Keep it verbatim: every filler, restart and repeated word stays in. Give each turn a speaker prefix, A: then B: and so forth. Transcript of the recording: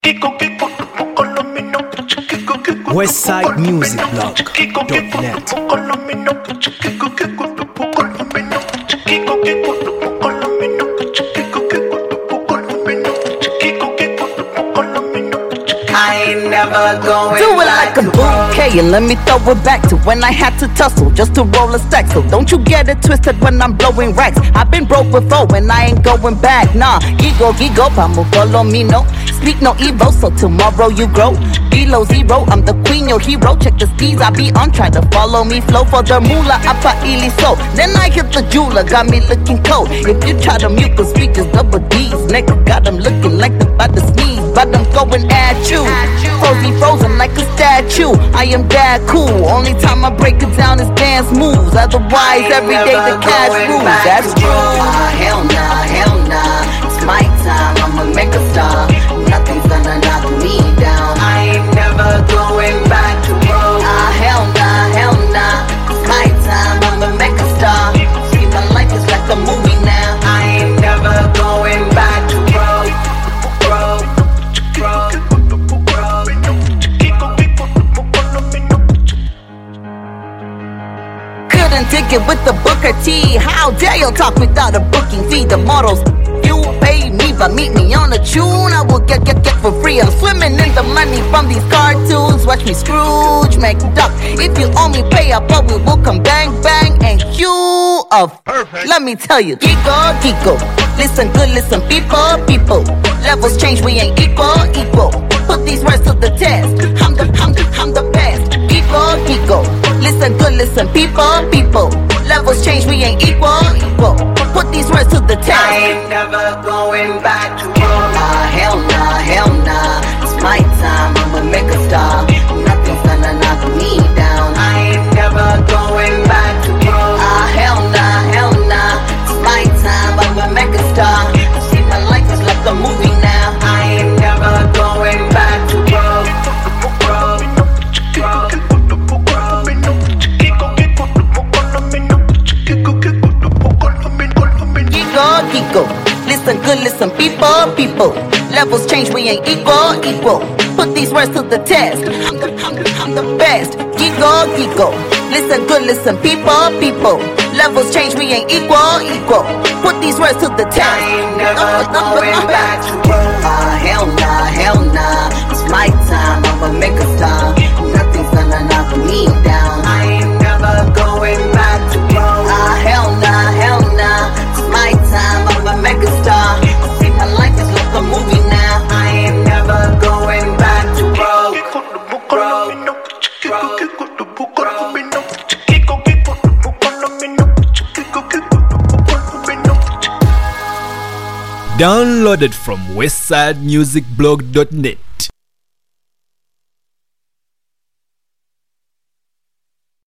A: Westside Music Blog dot net.
B: Never going Do it like a bouquet and let me throw it back to when I had to tussle just to roll a stack. So don't you get it twisted when I'm blowing racks. I've been broke before and I ain't going back. Nah, gigo, gigo, vamos follow me, no. Speak no evil, so tomorrow you grow. Below zero, I'm the queen, your hero. Check the skis I be on, try to follow me. Flow for the moolah, apa ili so. Then I hit the jeweler, got me looking cold. If you try to mute the speakers, double D's. Nigga got them looking like they about to sneeze. But I'm going at you. Frozen, frozen like a statue. I am that cool. Only time I break it down is dance moves. Otherwise, every day the cash rules. That's true.
C: Uh, hell nah, hell nah. It's my time. I'ma make a star. Nothing's gonna knock me down. I ain't never going back to road. Ah, hell nah, hell nah. It's my time. I'ma make a star. See, my life is like a movie now. I ain't never going back to road. Road, road.
B: Ticket with the Booker T. How dare you talk without a booking fee? The models, you pay me, but meet me on the tune. I will get, get, get for free. I'm swimming in the money from these cartoons. Watch me Scrooge, McDuck. If you owe me, pay up, but we will come bang, bang, and you of. Perfect. Let me tell you, Geeko, Geeko. Listen good, listen, people, people. Levels change, we ain't equal, equal. Put these words to the test. I'm the, I'm the, I'm the best. Geeko, Geeko. Listen good, listen, people, people. Levels change, we ain't equal, equal. Put these words to the test.
C: I ain't never going back to road. Ah, hell nah, hell nah. It's my time, I'ma make a star. Nothing's gonna knock me down. I ain't never going back to road. Ah, hell nah, hell nah. It's my time, I'ma make a star. See, my life is like a movie now. I ain't never going back to road. Road, road.
B: Geeko. Listen good, listen, people, people. Levels change, we ain't equal, equal. Put these words to the test. I'm the, I'm the, I'm the best. Geeko, Geeko. Listen good, listen, people, people. Levels change, we ain't equal, equal. Put these words to the test.
C: I ain't never going back to road. Ah, hell nah, hell nah. It's my time, I'ma make a star. Nothing's gonna knock me down. I ain't never going back to road. Ah, hell nah, hell nah. It's my time, I'ma make a star. See, my life is like a movie now. I ain't never going back to road. Road, road, road.
A: Downloaded from westside music blog dot net.